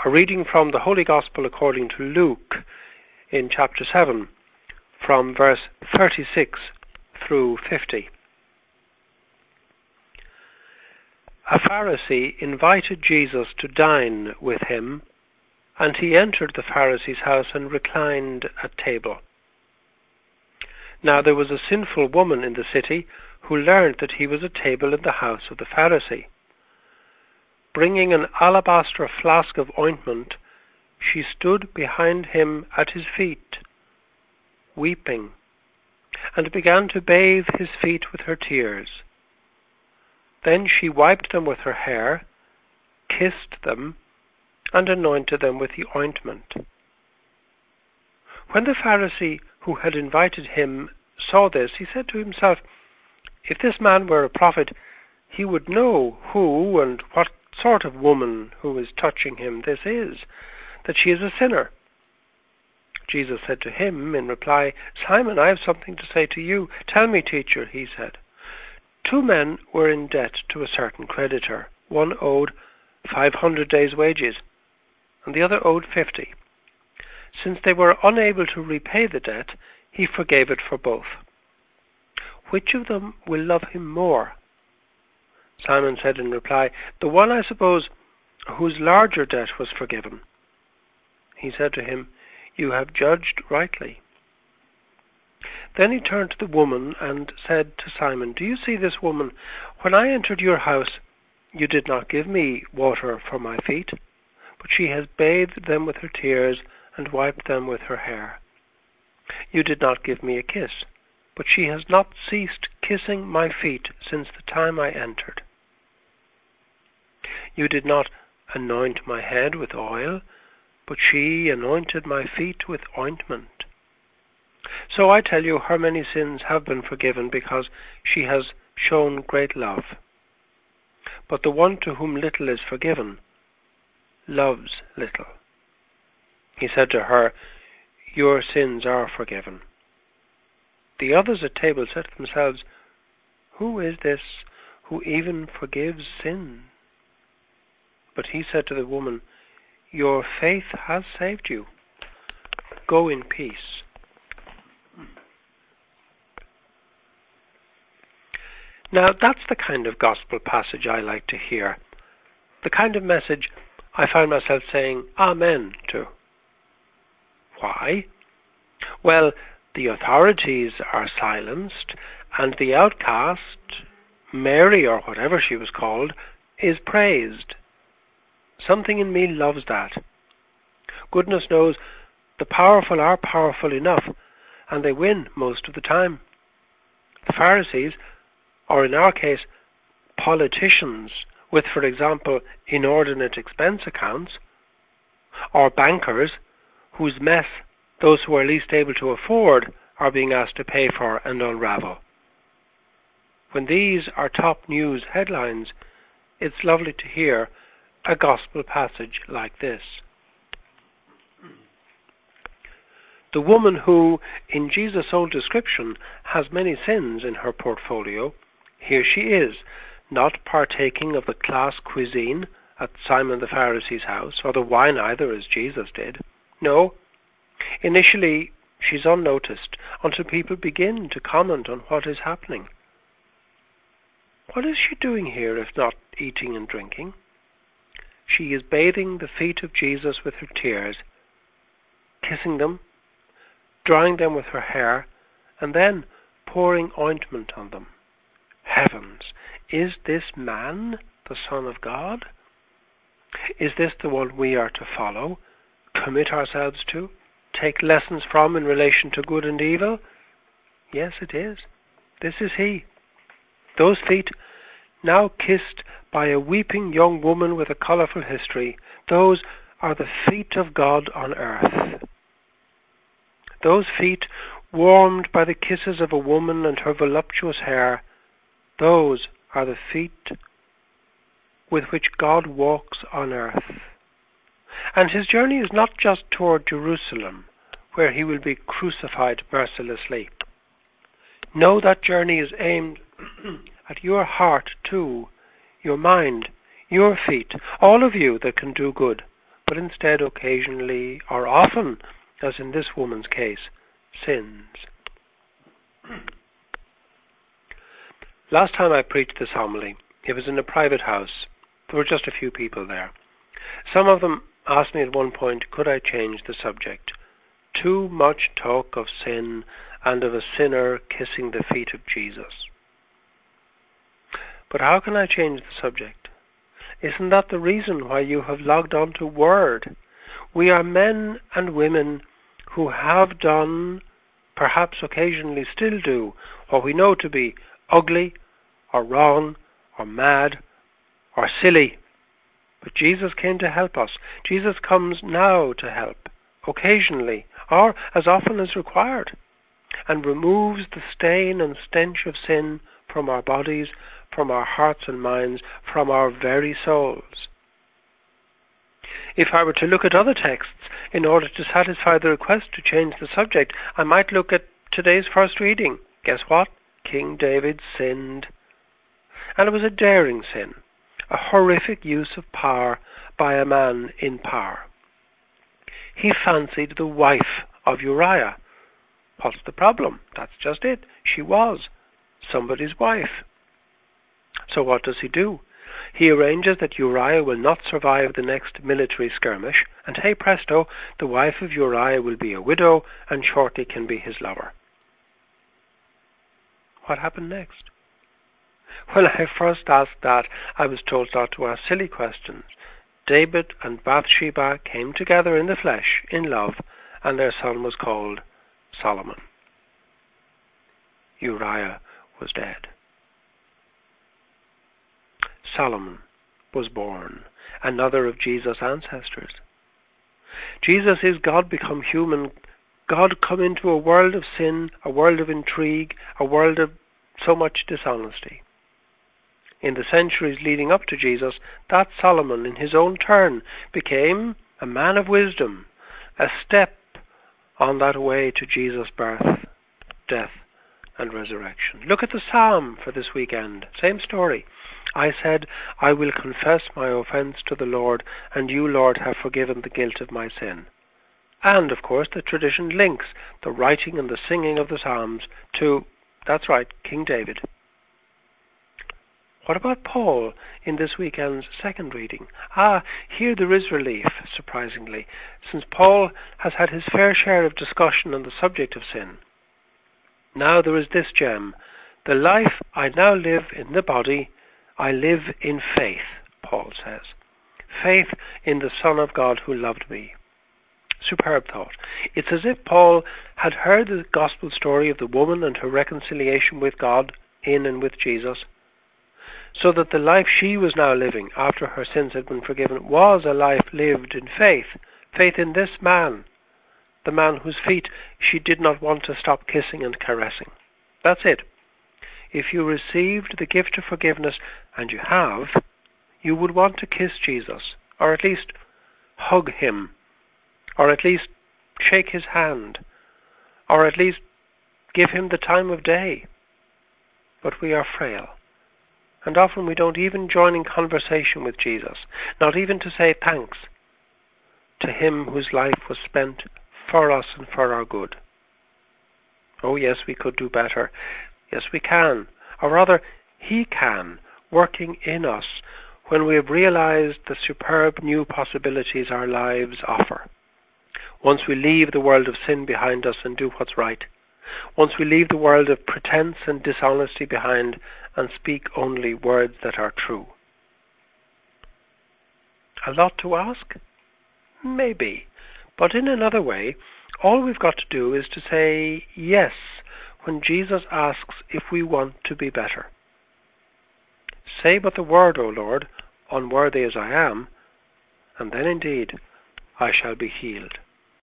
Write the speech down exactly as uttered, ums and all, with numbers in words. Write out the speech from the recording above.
A reading from the Holy Gospel according to Luke in chapter seven, from verse thirty-six through fifty. A Pharisee invited Jesus to dine with him, and he entered the Pharisee's house and reclined at table. Now there was a sinful woman in the city who learned that he was at table in the house of the Pharisee. Bringing an alabaster flask of ointment, she stood behind him at his feet, weeping, and began to bathe his feet with her tears. Then she wiped them with her hair, kissed them, and anointed them with the ointment. When the Pharisee who had invited him saw this, he said to himself, "If this man were a prophet, he would know who and what sort of woman who is touching him this is, that she is a sinner." Jesus said to him in reply, "Simon, I have something to say to you." "Tell me, teacher," he said. Two men were in debt to a certain creditor. One owed five hundred days' wages, and the other owed fifty. Since they were unable to repay the debt, he forgave it for both. Which of them will love him more? Simon said in reply, "The one, I suppose, whose larger debt was forgiven." He said to him, "You have judged rightly." Then he turned to the woman and said to Simon, "Do you see this woman? When I entered your house, you did not give me water for my feet, but she has bathed them with her tears and wiped them with her hair. You did not give me a kiss, but she has not ceased kissing my feet since the time I entered. You did not anoint my head with oil, but she anointed my feet with ointment. So I tell you, her many sins have been forgiven because she has shown great love. But the one to whom little is forgiven loves little." He said to her, "Your sins are forgiven." The others at table said to themselves, "Who is this who even forgives sin?" But he said to the woman, "Your faith has saved you. Go in peace." Now, that's the kind of gospel passage I like to hear. The kind of message I find myself saying Amen to. Why? Well, the authorities are silenced, and the outcast, Mary or whatever she was called, is praised. Something in me loves that. Goodness knows the powerful are powerful enough, and they win most of the time. The Pharisees, or in our case, politicians with, for example, inordinate expense accounts, or bankers whose mess those who are least able to afford are being asked to pay for and unravel. When these are top news headlines, it's lovely to hear a gospel passage like this. The woman who, in Jesus' old description, has many sins in her portfolio, here she is, not partaking of the class cuisine at Simon the Pharisee's house, or the wine either, as Jesus did. No, initially she's unnoticed until people begin to comment on what is happening. What is she doing here if not eating and drinking? She is bathing the feet of Jesus with her tears, kissing them, drying them with her hair, and then pouring ointment on them. Heavens! Is this man the Son of God? Is this the one we are to follow, commit ourselves to, take lessons from in relation to good and evil? Yes, it is. This is he. Those feet, now kissed by a weeping young woman with a colourful history, those are the feet of God on earth. Those feet, warmed by the kisses of a woman and her voluptuous hair, those are the feet with which God walks on earth. And his journey is not just toward Jerusalem, where he will be crucified mercilessly. No, that journey is aimed at your heart too, your mind, your feet, all of you that can do good, but instead occasionally, or often, as in this woman's case, sins. Last time I preached this homily, it was in a private house. There were just a few people there. Some of them asked me at one point, could I change the subject? Too much talk of sin and of a sinner kissing the feet of Jesus. But how can I change the subject? Isn't that the reason why you have logged on to Word? We are men and women who have done, perhaps occasionally still do, what we know to be ugly or wrong or mad or silly. But Jesus came to help us. Jesus comes now to help, occasionally, or as often as required, and removes the stain and stench of sin from our bodies, from our hearts and minds, from our very souls. If I were to look at other texts in order to satisfy the request to change the subject, I might look at today's first reading. Guess what? King David sinned. And it was a daring sin, a horrific use of power by a man in power. He fancied the wife of Uriah. What's the problem? That's just it. She was somebody's wife. So what does he do? He arranges that Uriah will not survive the next military skirmish, and hey presto, the wife of Uriah will be a widow and shortly can be his lover. What happened next? When I first asked that, I was told not to ask silly questions. David and Bathsheba came together in the flesh, in love, and their son was called Solomon. Uriah was dead. Solomon was born, another of Jesus' ancestors. Jesus is God become human, God come into a world of sin, a world of intrigue, a world of so much dishonesty. In the centuries leading up to Jesus, that Solomon, in his own turn, became a man of wisdom, a step on that way to Jesus' birth, death, and resurrection. Look at the Psalm for this weekend. Same story. I said, I will confess my offense to the Lord, and you, Lord, have forgiven the guilt of my sin. And, of course, the tradition links the writing and the singing of the Psalms to, that's right, King David. What about Paul in this weekend's second reading? Ah, here there is relief, surprisingly, since Paul has had his fair share of discussion on the subject of sin. Now there is this gem. The life I now live in the body, I live in faith, Paul says. Faith in the Son of God who loved me. Superb thought. It's as if Paul had heard the gospel story of the woman and her reconciliation with God in and with Jesus, so that the life she was now living after her sins had been forgiven was a life lived in faith. Faith in this man, the man whose feet she did not want to stop kissing and caressing. That's it. If you received the gift of forgiveness, and you have, you would want to kiss Jesus, or at least hug him, or at least shake his hand, or at least give him the time of day. But we are frail, and often we don't even join in conversation with Jesus, not even to say thanks to him whose life was spent for us and for our good. Oh yes, we could do better. Yes, we can, or rather, he can, working in us when we have realized the superb new possibilities our lives offer. Once we leave the world of sin behind us and do what's right, once we leave the world of pretense and dishonesty behind and speak only words that are true. A lot to ask? Maybe. But in another way, all we've got to do is to say yes when Jesus asks if we want to be better. Say but the word, O Lord, unworthy as I am, and then indeed I shall be healed.